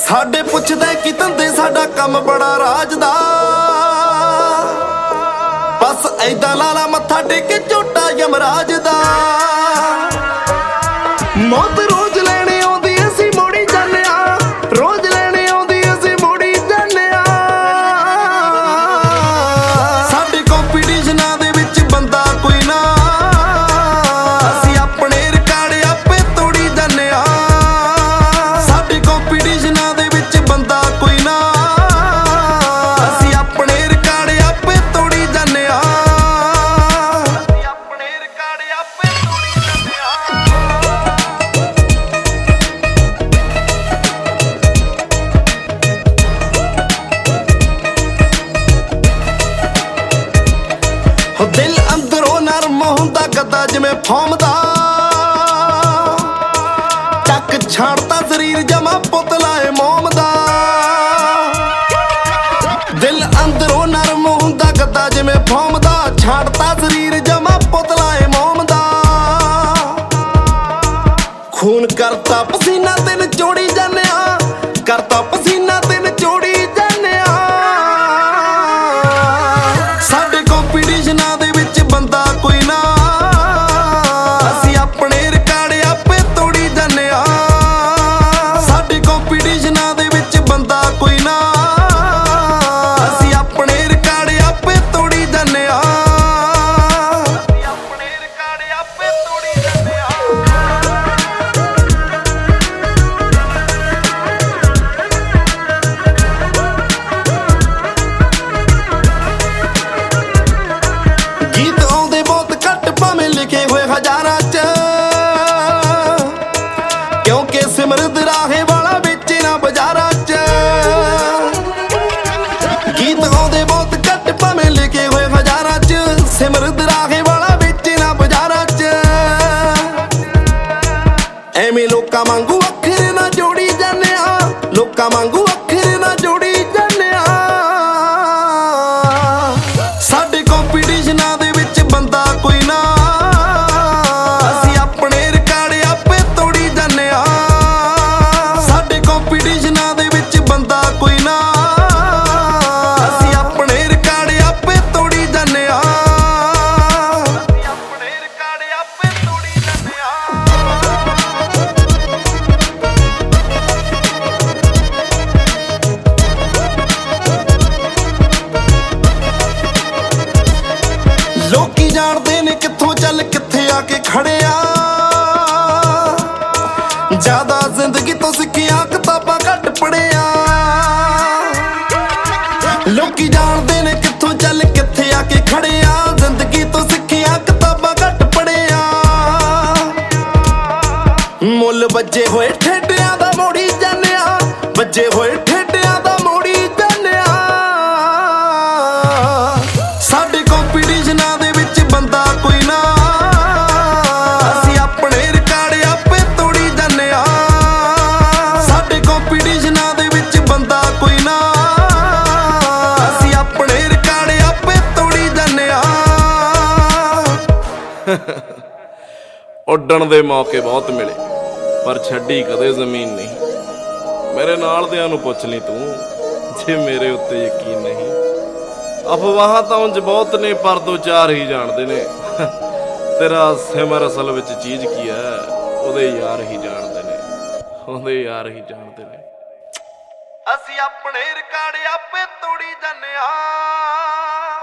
ਸਾਡੇ ਪੁੱਛਦੇ ਕਿ ਧੰਦੇ ਸਾਡਾ ਕੰਮ ਬੜਾ ਰਾਜ ਦਾ। ਬਸ ਐਦਾਂ ਲਾਲਾ ਮੱਥਾ ਟੇਕੇ ਝੋਟਾ ਯਮਰਾਜ ਦਾ। ਮੌਤ ਰੋਜ਼ ਲੈਣੇ ਆਉਂਦੀ ਅਸੀਂ ਮੋੜੀ ਜਾਂਦੇ ਆ, ਰੋਜ਼ ਲੈਣੇ ਆਉਂਦੀ ਅਸੀਂ ਮੋੜੀ ਜਾਂਦੇ ਆ। ਸਾਡੇ ਕੰਪੀਟੀਸ਼ਨਾਂ ਦੇ ਵਿੱਚ ਬੰਦਾ ਕੋਈ ਨਾ, ਅਸੀਂ ਆਪਣੇ ਰਿਕਾਰਡ ਆਪੇ ਤੋੜੀ ਜਾਂਦੇ ਆ। ਸਾਡੇ ਕੰਪੀਟੀਸ਼ਨਾਂ ਦੇ ਵਿੱਚ ਬੰਦਾ ਕੋਈ ਨਾ, ਅਸੀਂ ਆਪਣੇ ਰਿਕਾਰਡ ਆਪੇ ਤੋੜੀ ਜਾਂਦੇ ਆ। ਆਪਣੇ ਰਿਕਾਰਡ ਆਪੇ ਤੋੜੀ ਜਾਂਦੇ ਆ। ਦਿਲ ਅੰਦਰੋਂ ਨਰਮ ਹੁੰਦਾ ਗੱਦਾ ਜਿਵੇਂ ਫੋਮ ਦਾ। ਚੱਕ ਛਾੜਤਾ ਸਰੀਰ ਜਮਾ ਪੁਤਲਾ ਏ ਮੋਮ ਦਾ। ਦਿਲ ਅੰਦਰੋਂ ਨਰਮ ਹੁੰਦਾ ਗੱਦਾ ਜਿਵੇਂ ਫੋਮ ਦਾ। ਛਾੜਤਾ ਸਰੀਰ ਜਮਾ ਪੁਤਲਾ ਏ ਮੋਮ ਦਾ। ਖੂਨ ਕਰਤਾ ਪਸੀਨਾ ਤੇ ਨਿਚੋੜੀ ਜਾਂਦੇ ਆ, ਕਰਤਾ ਪਸੀਨਾ ਤੇ ਨਿਚੋੜੀ ਜਾਂਦੇ ਆ। ਸਾਡੇ ਕੰਪੀਟੀਸ਼ਨਾਂ ਦੇ ਵਿੱਚ ਬੰਦਾ ਕੋਈ ਨਾ, ਅਸੀਂ ਆਪਣੇ ਰਿਕਾਰਡ ਆਪੇ ਤੋੜੀ ਜਾਂਦੇ ਆ। ਸਾਡੇ ਕੰਪੀਟੀਸ਼ਨਾਂ ਦੇ ਵਿੱਚ ਬੰਦਾ ਕੋਈ ਨਾ, ਅਸੀਂ ਆਪਣੇ ਰਿਕਾਰਡ ਆਪੇ ਤੋੜੀ ਜਾਂਦੇ ਆ। ਆਪਣੇ ਰਿਕਾਰਡ ਆਪੇ ਤੋੜੀ ਜਾਂਦੇ ਆ। ਗੀਤ ਆਉਂਦੇ ਬਹੁਤ ਘੱਟ ਭਾਵੇਂ ਲਿਖੇ ਹੋਏ ਹਜ਼ਾਰਾਂ ਚ, ਕਿਉਂਕਿ ਸਿਮਰਤ ਰਾਹੇ ਵਾਲਾ ਵੇਚੇ ਨਾ ਬਾਜ਼ਾਰਾਂ ਚ। ਗੀਤ ਆਉਂਦੇ ਬਹੁਤ ਘੱਟ ਭਾਵੇਂ ਲਿਖੇ ਹੋਏ ਹਜ਼ਾਰਾਂ ਚ, ਸਿਮਰਤ ਰਾਹੇ ਵਾਲਾ ਵੇਚੇ ਨਾ ਬਾਜ਼ਾਰਾਂ ਚ। ਐਵੇਂ ਲੋਕਾਂ ਵਾਂਗੂ ਅੱਖਰ ਨਾ ਜੋੜੀ ਜਾਂਦੇ ਆ, ਲੋਕਾਂ ਵਾਂਗੂ ਅੱਖਰ ਨਾ ਜੋੜੀ ਜਾਂਦੇ ਆ। ਸਾਡੇ ਕੰਪੀਟੀਸ਼ਨਾਂ ਦੇ ਵਿੱਚ ਬੰਦਾ ਕੋਈ ਨਾ, ਅਸੀਂ ਆਪਣੇ ਰਿਕਾਰਡ ਆਪੇ ਤੋੜੀ ਜਾਂਦੇ ਆ। ਸਾਡੇ ਕੰਪੀਟੀਸ਼ਨਾਂ ਦੇ ਵਿੱਚ ਬੰਦਾ ਕੋਈ ਨਾ, ਅਸੀਂ ਆਪਣੇ ਰਿਕਾਰਡ ਆਪੇ ਤੋੜੀ ਜਾਂਦੇ ਆ। ਆਪਣੇ ਰਿਕਾਰਡ ਆਪੇ ਤੋੜੀ ਜਾਂਦੇ ਆ। ਲੋਕੀ ਜਾਣਦੇ ਨੇ ਕਿੱਥੋਂ ਚੱਲ ਕਿੱਥੇ ਆ ਕੇ ਖੜਿਆ। ਜ਼ਿਆਦਾ ਜ਼ਿੰਦਗੀ ਤੋਂ ਸਿੱਖਿਆ ਕਿਤਾਬਾਂ ਘੱਟ ਪੜਿਆ। ਲੋਕੀ ਜਾਣਦੇ ਨੇ ਕਿੱਥੋਂ ਚੱਲ ਕਿੱਥੇ ਆ ਕੇ ਖੜਿਆ। ਜ਼ਿੰਦਗੀ ਤੋਂ ਸਿੱਖਿਆ ਕਿਤਾਬਾਂ ਘੱਟ ਪੜਿਆ। ਮੁੱਲ ਵੱਜੇ ਹੋਏ ਠੇਡਿਆਂ ਦਾ ਮੋੜੀ ਜਾਂਦੇ ਆ, ਵੱਜੇ ਹੋਏ ਠੇਡਿਆਂ ਦਾ ਮੋੜੀ ਜਾਂਦੇ ਆ। ਸਾਡੇ ਕੰਪੀਟੀਸ਼ਨਾਂ ਦੇ ਵਿੱਚ ਬੰਦਾ ਕੋਈ ਨਾ, ਅਸੀਂ ਆਪਣੇ ਰਿਕਾਰਡ ਆਪੇ ਤੋੜੀ ਜਾਂਦੇ ਆ। ਸਾਡੇ ਕੰਪੀਟੀਸ਼ਨਾਂ ਦੇ ਵਿੱਚ ਬੰਦਾ ਕੋਈ ਨਾ, ਅਸੀਂ ਆਪਣੇ ਰਿਕਾਰਡ ਆਪੇ ਤੋੜੀ ਜਾਂਦੇ ਆ। ਉੱਡਣ ਦੇ ਮੌਕੇ ਬਹੁਤ ਮਿਲੇ ਪਰ ਛੱਡੀ ਕਦੇ ਜ਼ਮੀਨ ਨਹੀਂ। ਮੇਰੇ ਨਾਲ ਦਿਆਂ ਨੂੰ ਪੁੱਛ ਲਈ ਤੂੰ ਜੇ ਮੇਰੇ ਉੱਤੇ ਯਕੀਨ ਨਹੀਂ। ਅਫਵਾਹਾਂ ਤਾਂ ਉਂਝ ਬਹੁਤ ਨੇ ਪਰ ਦੋ ਚਾਰ ਹੀ ਜਾਣਦੇ ਨੇ। ਤੇਰਾ ਸਿਮਰ ਅਸਲ ਵਿੱਚ ਚੀਜ਼ ਕੀ ਹੈ ਉਹਦੇ ਯਾਰ ਹੀ ਜਾਣਦੇ ਨੇ, ਉਹਦੇ ਯਾਰ ਹੀ ਜਾਣਦੇ ਨੇ। ਅਸੀਂ ਆਪਣੇ ਰਿਕਾਰਡ ਆਪੇ ਤੋੜੀ ਜਾਂਦੇ ਆ।